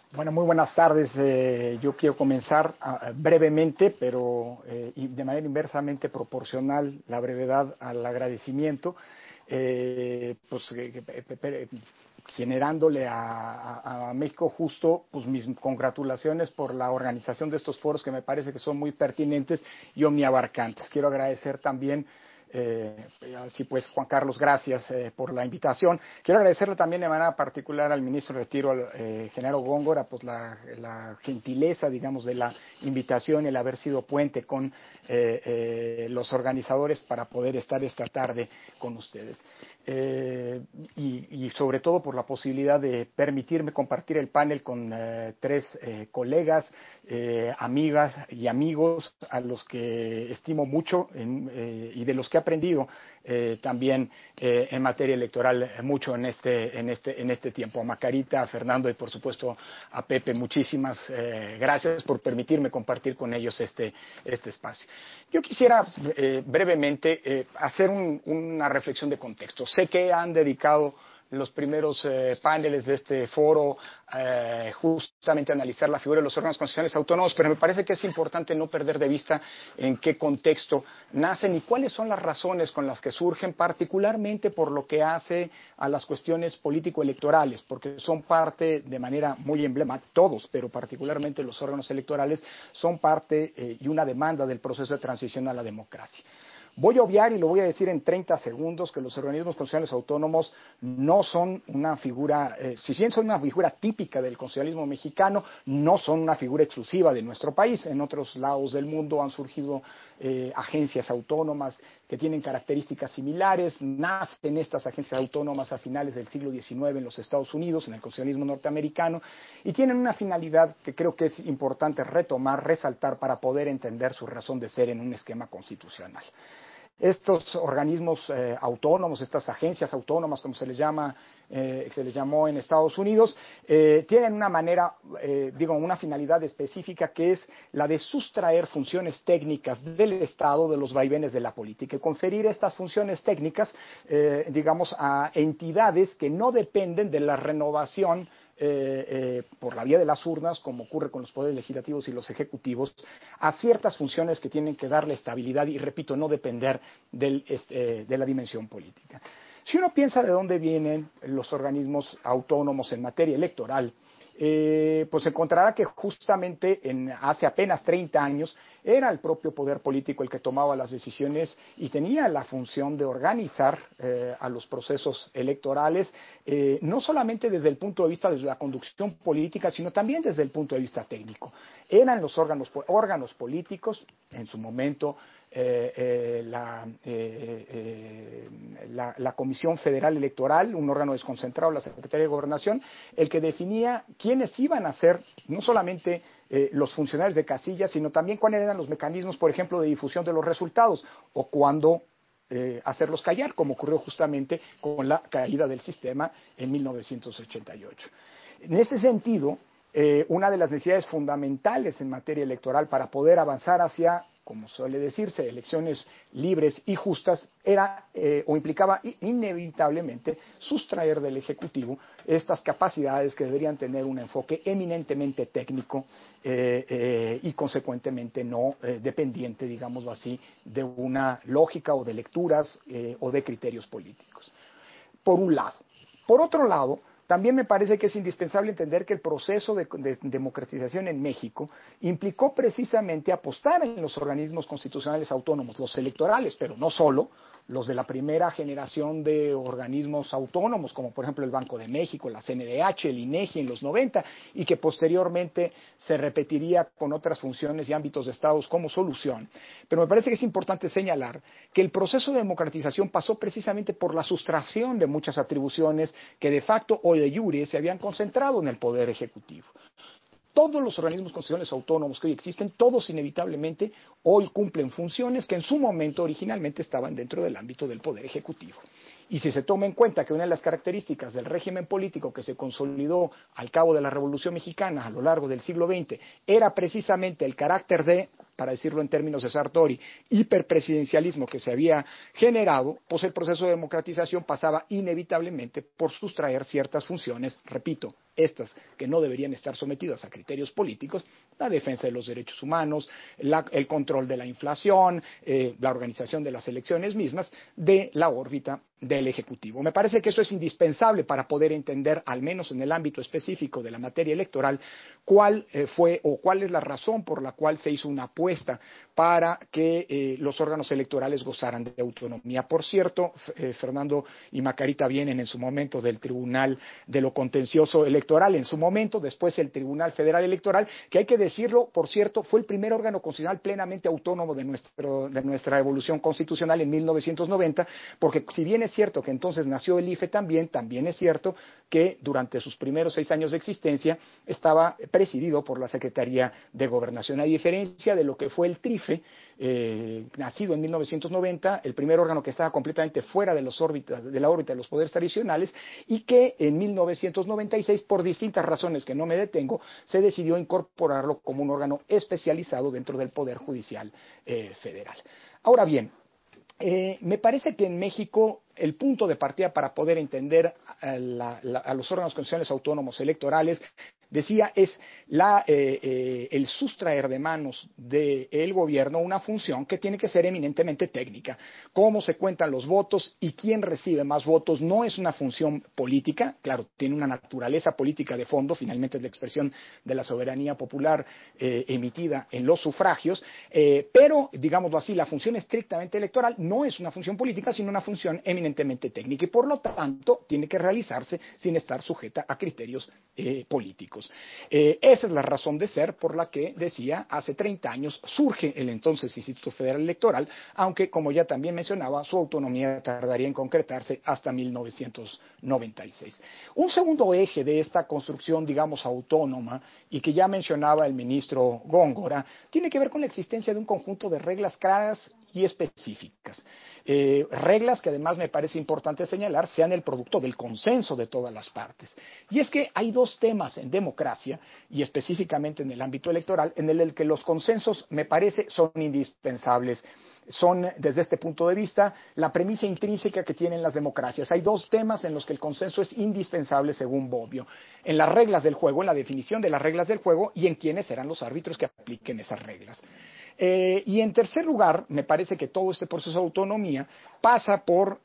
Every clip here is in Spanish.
Bueno, muy buenas tardes. Yo quiero comenzar brevemente, pero de manera inversamente proporcional la brevedad al agradecimiento, pues generándole a México Justo pues mis congratulaciones por la organización de estos foros que me parece que son muy pertinentes y omniabarcantes. Quiero agradecer también así pues, Juan Carlos, gracias por la invitación. Quiero agradecerle también de manera particular al ministro de Retiro, Genaro Góngora, pues la gentileza, digamos, de la invitación, el haber sido puente con los organizadores para poder estar esta tarde con ustedes. Y sobre todo por la posibilidad de permitirme compartir el panel con tres colegas, amigas y amigos a los que estimo mucho y de los que he aprendido también en materia electoral mucho en este tiempo. A Macarita, a Fernando y por supuesto a Pepe, muchísimas gracias por permitirme compartir con ellos este espacio. Yo quisiera brevemente hacer una reflexión de contexto. Sé que han dedicado los primeros paneles de este foro justamente a analizar la figura de los órganos constitucionales autónomos, pero me parece que es importante no perder de vista en qué contexto nacen y cuáles son las razones con las que surgen, particularmente por lo que hace a las cuestiones político-electorales, porque son parte de manera muy emblemática, todos, pero particularmente los órganos electorales, son parte y una demanda del proceso de transición a la democracia. Voy a obviar, y lo voy a decir en 30 segundos, que los organismos constitucionales autónomos no son una figura, si bien son una figura típica del constitucionalismo mexicano, no son una figura exclusiva de nuestro país. En otros lados del mundo han surgido agencias autónomas que tienen características similares. Nacen estas agencias autónomas a finales del siglo XIX en los Estados Unidos, en el constitucionalismo norteamericano, y tienen una finalidad que creo que es importante retomar, resaltar, para poder entender su razón de ser en un esquema constitucional. Estos organismos autónomos, estas agencias autónomas, como se les llamó en Estados Unidos, tienen una manera, una finalidad específica que es la de sustraer funciones técnicas del Estado de los vaivenes de la política y conferir estas funciones técnicas, a entidades que no dependen de la renovación por la vía de las urnas, como ocurre con los poderes legislativos y los ejecutivos, a ciertas funciones que tienen que darle estabilidad y, repito, no depender de la dimensión política. Si uno piensa de dónde vienen los organismos autónomos en materia electoral, pues encontrará que justamente hace apenas 30 años era el propio poder político el que tomaba las decisiones y tenía la función de organizar a los procesos electorales, no solamente desde el punto de vista de la conducción política, sino también desde el punto de vista técnico. Eran los órganos políticos, en su momento la Comisión Federal Electoral, un órgano desconcentrado de la Secretaría de Gobernación, el que definía quiénes iban a ser no solamente los funcionarios de casilla, sino también cuáles eran los mecanismos, por ejemplo, de difusión de los resultados o cuándo hacerlos callar, como ocurrió justamente con la caída del sistema en 1988. En ese sentido, una de las necesidades fundamentales en materia electoral para poder avanzar hacia, como suele decirse, elecciones libres y justas, era o implicaba inevitablemente sustraer del Ejecutivo estas capacidades que deberían tener un enfoque eminentemente técnico y consecuentemente no dependiente, digámoslo así, de una lógica o de lecturas o de criterios políticos. Por un lado. Por otro lado, también me parece que es indispensable entender que el proceso de democratización en México implicó precisamente apostar en los organismos constitucionales autónomos, los electorales, pero no solo, los de la primera generación de organismos autónomos, como por ejemplo el Banco de México, la CNDH, el INEGI en los 90, y que posteriormente se repetiría con otras funciones y ámbitos de estados como solución. Pero me parece que es importante señalar que el proceso de democratización pasó precisamente por la sustracción de muchas atribuciones que de facto o de jure se habían concentrado en el Poder Ejecutivo. Todos los organismos constitucionales autónomos que hoy existen, todos inevitablemente hoy cumplen funciones que en su momento originalmente estaban dentro del ámbito del Poder Ejecutivo. Y si se toma en cuenta que una de las características del régimen político que se consolidó al cabo de la Revolución Mexicana a lo largo del siglo XX era precisamente el carácter de, para decirlo en términos de Sartori, hiperpresidencialismo que se había generado, pues el proceso de democratización pasaba inevitablemente por sustraer ciertas funciones, repito, estas que no deberían estar sometidas a criterios políticos, la defensa de los derechos humanos, el control de la inflación, la organización de las elecciones mismas, de la órbita del Ejecutivo. Me parece que eso es indispensable para poder entender, al menos en el ámbito específico de la materia electoral, cuál fue o cuál es la razón por la cual se hizo una apuesta para que los órganos electorales gozaran de autonomía. Por cierto, Fernando y Macarita vienen en su momento del Tribunal de lo Contencioso Electoral, en su momento, después el Tribunal Federal Electoral, que hay que decirlo, por cierto, fue el primer órgano constitucional plenamente autónomo de nuestra evolución constitucional en 1990, porque si bien es cierto que entonces nació el IFE también es cierto que durante sus primeros 6 años de existencia estaba presidido por la Secretaría de Gobernación, a diferencia de lo que fue el TRIFE, nacido en 1990, el primer órgano que estaba completamente fuera de la órbita de los poderes tradicionales, y que en 1996, por distintas razones que no me detengo, se decidió incorporarlo como un órgano especializado dentro del Poder Judicial Federal. Ahora bien, me parece que en México el punto de partida para poder entender a los órganos constitucionales autónomos electorales, decía, es el sustraer de manos del gobierno una función que tiene que ser eminentemente técnica. Cómo se cuentan los votos y quién recibe más votos no es una función política, claro, tiene una naturaleza política de fondo, finalmente es la expresión de la soberanía popular emitida en los sufragios, pero, digámoslo así, la función estrictamente electoral no es una función política, sino una función eminentemente técnica y por lo tanto tiene que realizarse sin estar sujeta a criterios políticos. Esa es la razón de ser por la que, decía, hace 30 años surge el entonces Instituto Federal Electoral, aunque, como ya también mencionaba, su autonomía tardaría en concretarse hasta 1996. Un segundo eje de esta construcción, digamos, autónoma, y que ya mencionaba el ministro Góngora, tiene que ver con la existencia de un conjunto de reglas claras y específicas. Reglas que además me parece importante señalar sean el producto del consenso de todas las partes. Y es que hay dos temas en democracia, y específicamente en el ámbito electoral, en el que los consensos, me parece, son indispensables. Son, desde este punto de vista, la premisa intrínseca que tienen las democracias. Hay dos temas en los que el consenso es indispensable, según Bobbio: en las reglas del juego, en la definición de las reglas del juego, y en quiénes serán los árbitros que apliquen esas reglas. Y en tercer lugar, me parece que todo este proceso de autonomía pasa por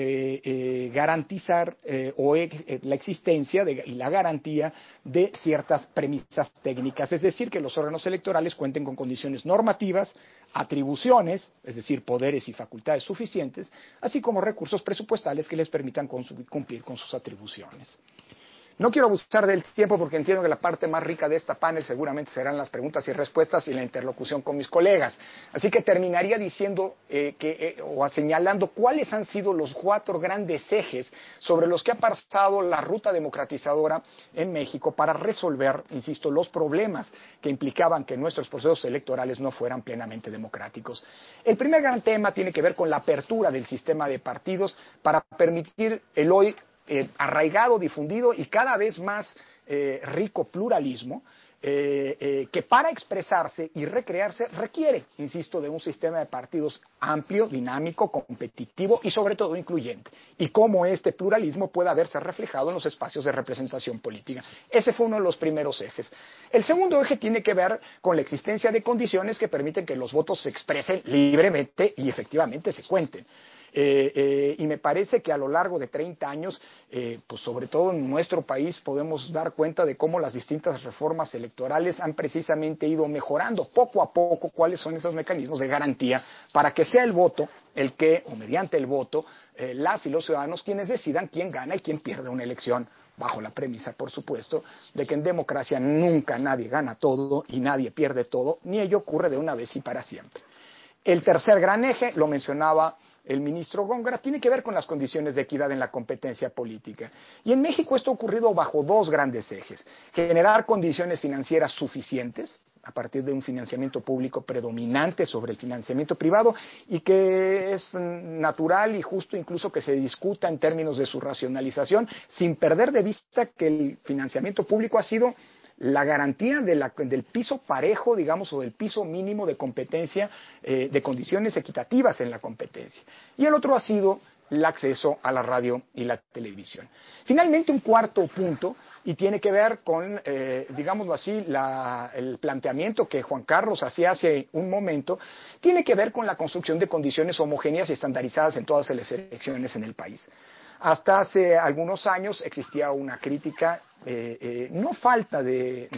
garantizar la existencia y la garantía de ciertas premisas técnicas, es decir, que los órganos electorales cuenten con condiciones normativas, atribuciones, es decir, poderes y facultades suficientes, así como recursos presupuestales que les permitan cumplir con sus atribuciones. No quiero abusar del tiempo porque entiendo que la parte más rica de esta panel seguramente serán las preguntas y respuestas y la interlocución con mis colegas. Así que terminaría diciendo o señalando cuáles han sido los 4 grandes ejes sobre los que ha pasado la ruta democratizadora en México para resolver, insisto, los problemas que implicaban que nuestros procesos electorales no fueran plenamente democráticos. El primer gran tema tiene que ver con la apertura del sistema de partidos para permitir el hoy arraigado, difundido y cada vez más rico pluralismo que para expresarse y recrearse requiere, insisto, de un sistema de partidos amplio, dinámico, competitivo y sobre todo incluyente, y cómo este pluralismo pueda verse reflejado en los espacios de representación política. Ese fue uno de los primeros ejes. El segundo eje tiene que ver con la existencia de condiciones que permiten que los votos se expresen libremente y efectivamente se cuenten. Y me parece que a lo largo de 30 años, pues sobre todo en nuestro país, podemos dar cuenta de cómo las distintas reformas electorales han precisamente ido mejorando poco a poco cuáles son esos mecanismos de garantía para que sea el voto el que, o mediante el voto, las y los ciudadanos quienes decidan quién gana y quién pierde una elección, bajo la premisa, por supuesto, de que en democracia nunca nadie gana todo y nadie pierde todo, ni ello ocurre de una vez y para siempre. El tercer gran eje, lo mencionaba el ministro Góngora, tiene que ver con las condiciones de equidad en la competencia política. Y en México esto ha ocurrido bajo 2 grandes ejes: generar condiciones financieras suficientes, a partir de un financiamiento público predominante sobre el financiamiento privado, y que es natural y justo incluso que se discuta en términos de su racionalización, sin perder de vista que el financiamiento público ha sido la garantía del piso parejo, digamos, o del piso mínimo de competencia, de condiciones equitativas en la competencia. Y el otro ha sido el acceso a la radio y la televisión. Finalmente, un cuarto punto, y tiene que ver con, digámoslo así, el planteamiento que Juan Carlos hacía hace un momento, tiene que ver con la construcción de condiciones homogéneas y estandarizadas en todas las elecciones en el país. Hasta hace algunos años existía una crítica, no falta de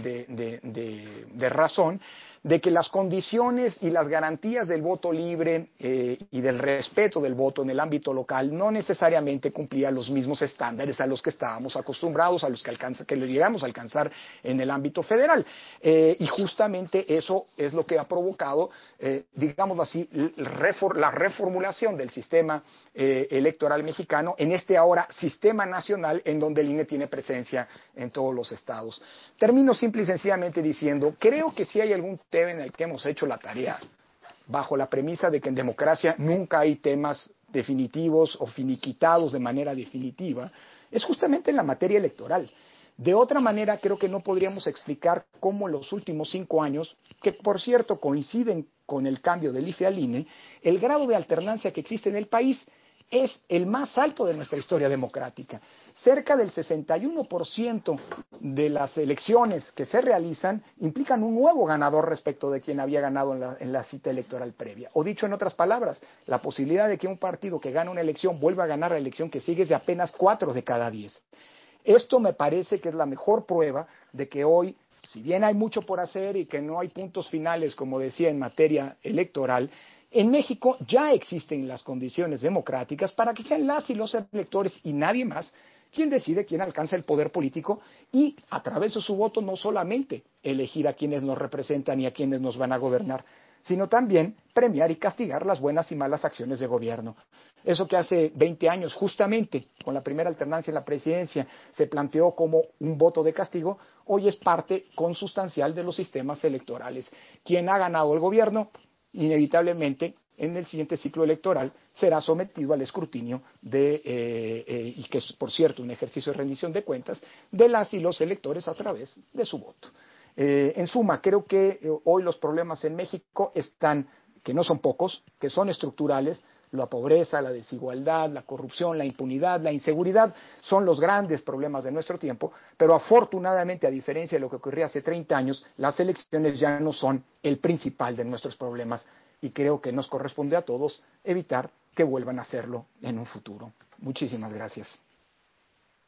razón, de que las condiciones y las garantías del voto libre y del respeto del voto en el ámbito local no necesariamente cumplían los mismos estándares a los que estábamos acostumbrados, a los que llegamos a alcanzar en el ámbito federal. Y justamente eso es lo que ha provocado, digámoslo así, la reformulación del sistema electoral mexicano en este ahora sistema nacional en donde el INE tiene presencia en todos los estados. Termino simple y sencillamente diciendo, creo que si hay algún tema en el que hemos hecho la tarea, bajo la premisa de que en democracia nunca hay temas definitivos o finiquitados de manera definitiva, es justamente en la materia electoral. De otra manera, creo que no podríamos explicar cómo los últimos 5 años, que por cierto coinciden con el cambio del IFE al INE, el grado de alternancia que existe en el país es el más alto de nuestra historia democrática. Cerca del 61% de las elecciones que se realizan implican un nuevo ganador respecto de quien había ganado en la cita electoral previa. O dicho en otras palabras, la posibilidad de que un partido que gana una elección vuelva a ganar la elección que sigue es de apenas 4 de cada 10. Esto me parece que es la mejor prueba de que hoy, si bien hay mucho por hacer y que no hay puntos finales, como decía, en materia electoral, en México ya existen las condiciones democráticas para que sean las y los electores y nadie más quien decide quién alcanza el poder político y a través de su voto no solamente elegir a quienes nos representan y a quienes nos van a gobernar, sino también premiar y castigar las buenas y malas acciones de gobierno. Eso que hace 20 años, justamente con la primera alternancia en la presidencia, se planteó como un voto de castigo, hoy es parte consustancial de los sistemas electorales. Quien ha ganado el gobierno, inevitablemente, en el siguiente ciclo electoral, será sometido al escrutinio y que es, por cierto, un ejercicio de rendición de cuentas, de las y los electores a través de su voto. En suma, creo que hoy los problemas en México están, que no son pocos, que son estructurales. La pobreza, la desigualdad, la corrupción, la impunidad, la inseguridad son los grandes problemas de nuestro tiempo, pero afortunadamente, a diferencia de lo que ocurría hace 30 años, las elecciones ya no son el principal de nuestros problemas y creo que nos corresponde a todos evitar que vuelvan a hacerlo en un futuro. Muchísimas gracias.